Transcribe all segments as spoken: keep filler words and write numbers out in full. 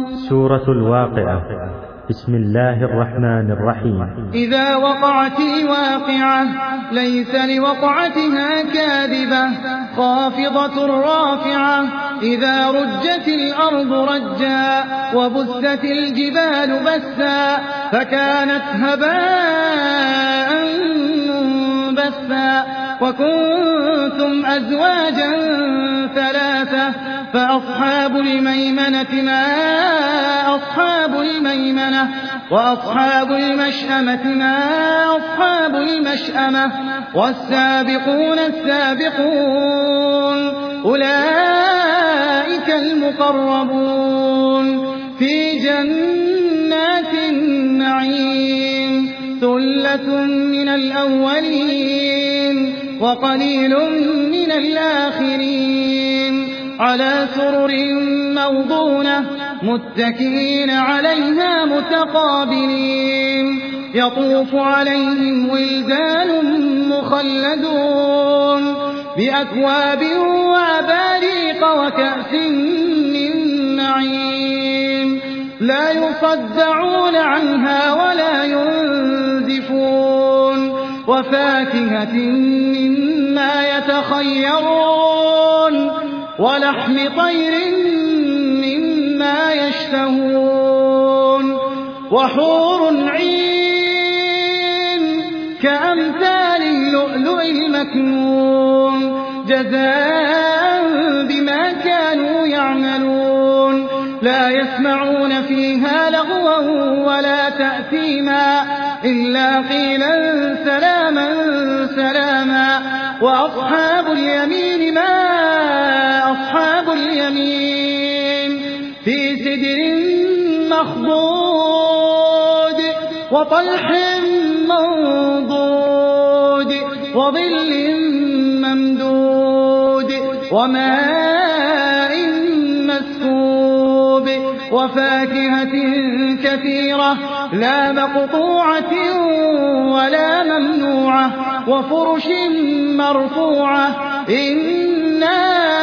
سورة الواقعة. بسم الله الرحمن الرحيم. إذا وقعت الواقعة ليس لوقعتها كاذبة خافضة رافعة إذا رجت الأرض رجا وبست الجبال بسا فكانت هباء منبثا وكنتم أزواجا ثلاثة فأصحاب الميمنة ما أصحاب الميمنة وأصحاب المشأمة ما أصحاب المشأمة والسابقون السابقون أولئك المقربون في جنات النعيم ثلة من الأولين وقليل من الآخرين على سرر موضونة متكئين عليها متقابلين يطوف عليهم ولدان مخلدون بأكواب وأباريق وكأس من معين لا يصدعون عنها ولا ينزفون وفاكهة مما يتخيرون ولحم طير مما يشتهون وحور عين كأمثال اللؤلؤ المكنون جزاء بما كانوا يعملون لا يسمعون فيها لغوا ولا تأثيما إلا قيلا سلاما سلاما وأصحاب اليمين ما أصحاب اليمين في سدر مخضود وطلح منضود وظل ممدود وماء مسكوب وفاكهة كثيرة لا مقطوعة ولا ممنوعة وفرش مرفوعة إنا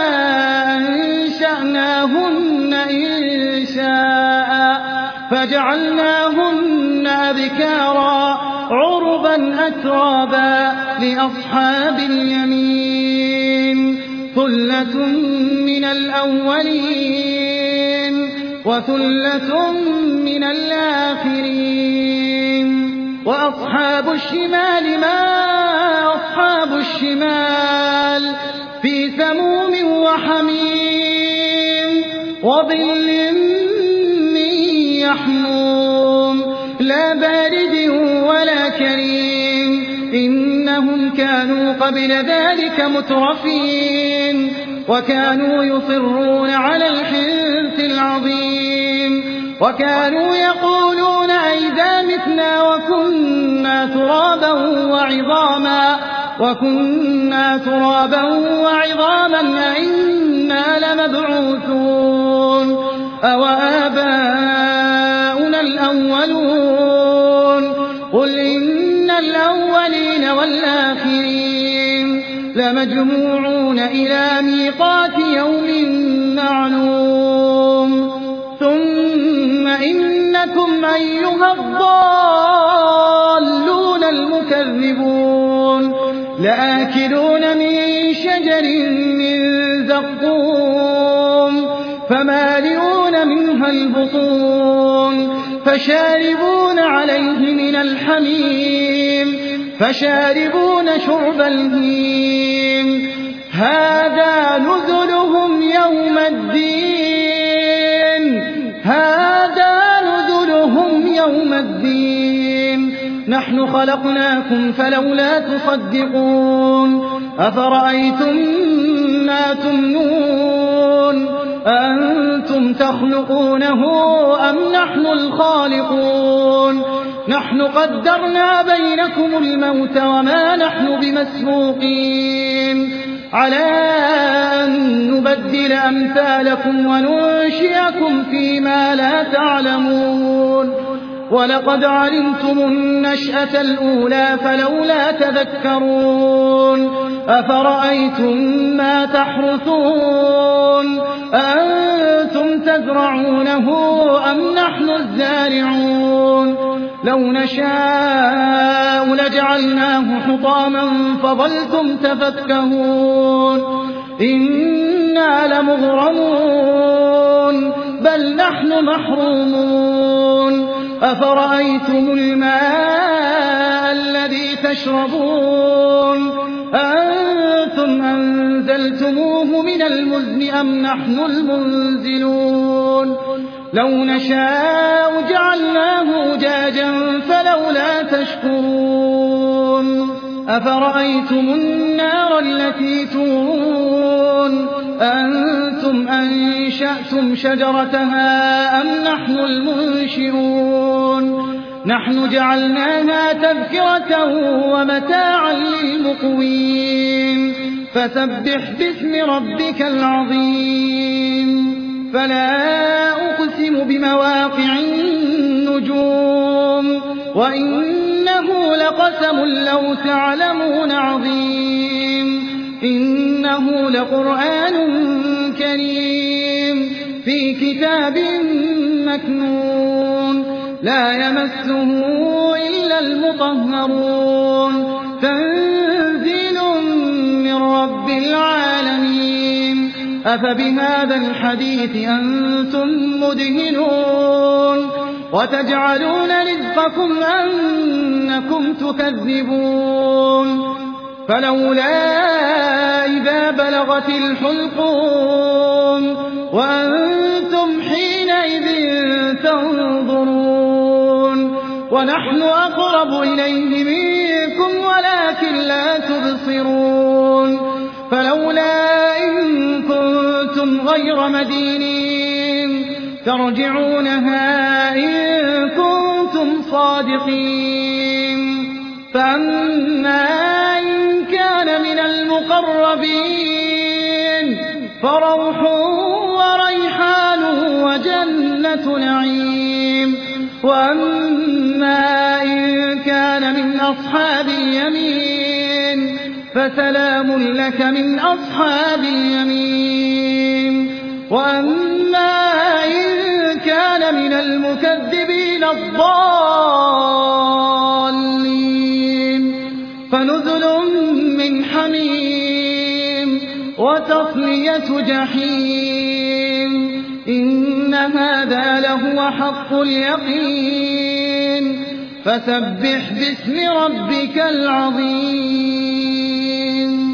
أنشأناهن إنشاء فجعلناهن أبكارا عربا أترابا لأصحاب اليمين ثلة من الأولين وثلة من الآخرين وأصحاب الشمال ما أصحاب الشمال في سموم وحميم وظل من يحموم لا بارد ولا كريم إنهم كانوا قبل ذلك مترفين وكانوا يصرون على الحنث العظيم وكانوا يقولون أئذا متنا وكنا ترابا وعظاما وكنا ترابا وعظاما أئنا لمبعوثون أو آباؤنا الأولون قل إن الأولين والآخرين لمجموعون إلى ميقات يوم معلوم ثم إنكم أيها الضالون المكذبون لآكلون من شجر من زقوم فمالئون منها البطون فشاربون عليه من الحميم فشاربون شرب الهيم هذا نزلهم يوم الدين هذا نزلهم يوم الدين نحن خلقناكم فلولا تصدقون أفرأيتم ما تمنون أأنتم تخلقونه أم نحن الخالقون نحن قدرنا بينكم الموت وما نحن بمسبوقين على أن نبدل أمثالكم وننشئكم فيما لا تعلمون ولقد علمتم النشأة الأولى فلولا تذكرون أفرأيتم ما تحرثون أنتم تزرعونه أم نحن الزارعون لو نشاء لجعلناه حطاما فظلتم تفكهون إنا لمغرمون بل نحن محرومون أفرأيتم الماء الذي تشربون أنتم أنزلتموه من المزن أم نحن المنزلون لو نشاء جعلناه أجاجا فلولا تشكرون أفرأيتم النار التي تورون أنتم أنشأتم شجرتها أم نحن المنشئون نحن جعلناها تذكرة ومتاعا للمقوين فسبح باسم ربك العظيم فلا أقسم بمواقع النجوم وإنه لقسم لو تعلمون عظيم إنه لقرآن كريم في كتاب مكنون لا يمسه إلا المطهرون تنزيل من رب العالمين أفبهذا الحديث أنتم مدهنون وتجعلون رزقكم أنكم تكذبون فلولا إذا بلغت الحلقوم وأنتم حينئذ تنظرون ونحن أقرب إليه منكم ولكن لا تبصرون فلولا إن كنتم غير مدينين ترجعونها إن كنتم صادقين فأما إن كان من المقربين فروح وريحان وجنة نعيم وأما إن كان من أصحاب اليمين فسلام لك من أصحاب اليمين وأما إن كان من المكذبين الضالين فنزل من حميم وتصلية جحيم إن هذا لهو حق اليقين فسبح باسم ربك العظيم